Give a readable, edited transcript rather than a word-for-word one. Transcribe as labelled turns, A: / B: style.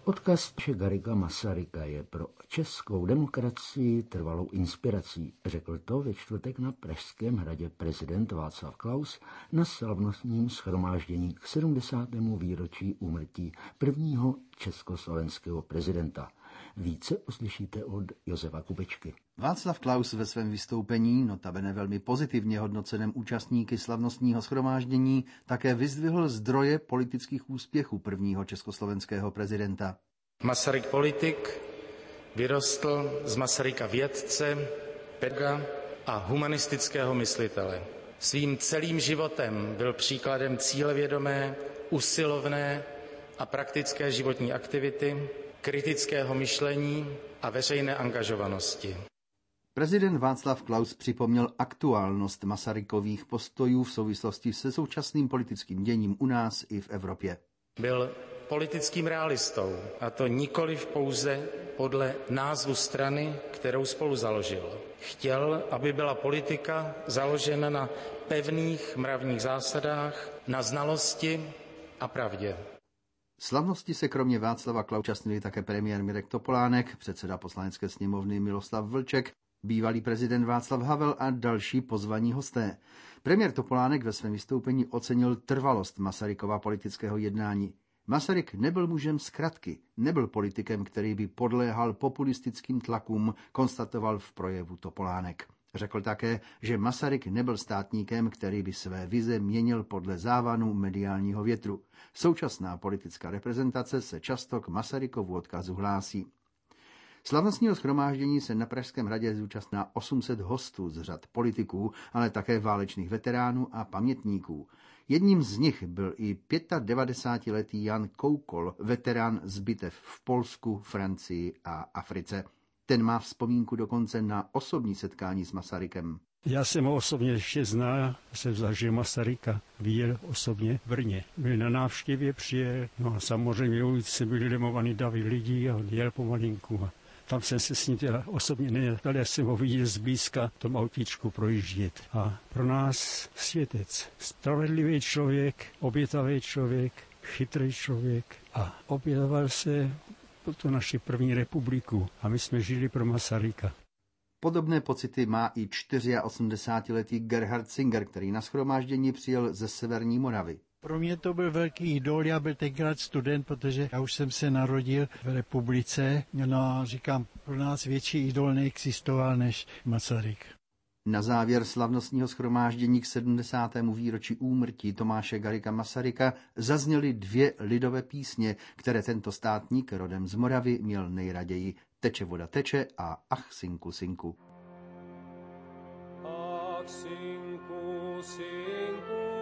A: Odkaz Garrigua Masaryka je pro českou demokracii trvalou inspirací, řekl to ve čtvrtek na Pražském hradě prezident Václav Klaus na slavnostním shromáždění k 70. výročí úmrtí prvního československého prezidenta. Více uslyšíte od Josefa Kubečky.
B: Václav Klaus ve svém vystoupení, notabene velmi pozitivně hodnoceném účastníky slavnostního shromáždění, také vyzdvihl zdroje politických úspěchů prvního československého prezidenta.
C: Masaryk politik vyrostl z Masaryka vědce, pedagoga a humanistického myslitele. Svým celým životem byl příkladem cílevědomé, usilovné a praktické životní aktivity, kritického myšlení a veřejné angažovanosti.
B: Prezident Václav Klaus připomněl aktuálnost Masarykových postojů v souvislosti se současným politickým děním u nás i v Evropě.
C: Byl politickým realistou, a to nikoliv pouze podle názvu strany, kterou spolu založil. Chtěl, aby byla politika založena na pevných mravních zásadách, na znalosti a pravdě.
B: Slavnosti se kromě Václava Klausa účastnili také premiér Mirek Topolánek, předseda Poslanecké sněmovny Miloslav Vlček, bývalý prezident Václav Havel a další pozvaní hosté. Premiér Topolánek ve svém vystoupení ocenil trvalost Masarykova politického jednání. Masaryk nebyl mužem zkratky, nebyl politikem, který by podléhal populistickým tlakům, konstatoval v projevu Topolánek. Řekl také, že Masaryk nebyl státníkem, který by své vize měnil podle závanu mediálního větru. Současná politická reprezentace se často k Masarykovu odkazu hlásí. Slavnostního shromáždění se na Pražském hradě zúčastná 800 hostů z řad politiků, ale také válečných veteránů a pamětníků. Jedním z nich byl i 95letý Jan Koukol, veterán z bitev v Polsku, Francii a Africe. Ten má vzpomínku dokonce na osobní setkání s Masarykem.
D: Já jsem ho osobně ještě znal, jsem zažil Masaryka, viděl osobně v Brně. Byl na návštěvě, přijel, no a samozřejmě ulice byly demovaný davy lidí a on jel pomalinku. A tam jsem se s ním teda osobně nejednal, já jsem ho viděl zblízka v tom autíčku projíždět. A pro nás světec, spravedlivý člověk, obětavý člověk, chytrý člověk a obětoval se pro tu naši první republiku a my jsme žili pro Masaryka.
B: Podobné pocity má i 84letý Gerhard Singer, který na shromáždění přijel ze Severní Moravy.
E: Pro mě to byl velký idol, já byl tenkrát student, protože já už jsem se narodil v republice. No a říkám, pro nás větší idol neexistoval než Masaryk.
B: Na závěr slavnostního shromáždění k 70. výročí úmrtí Tomáše Garrigua Masaryka zazněly 2 lidové písně, které tento státník rodem z Moravy měl nejraději: Teče voda teče a Ach, synku, synku.
F: Ach, synku, synku,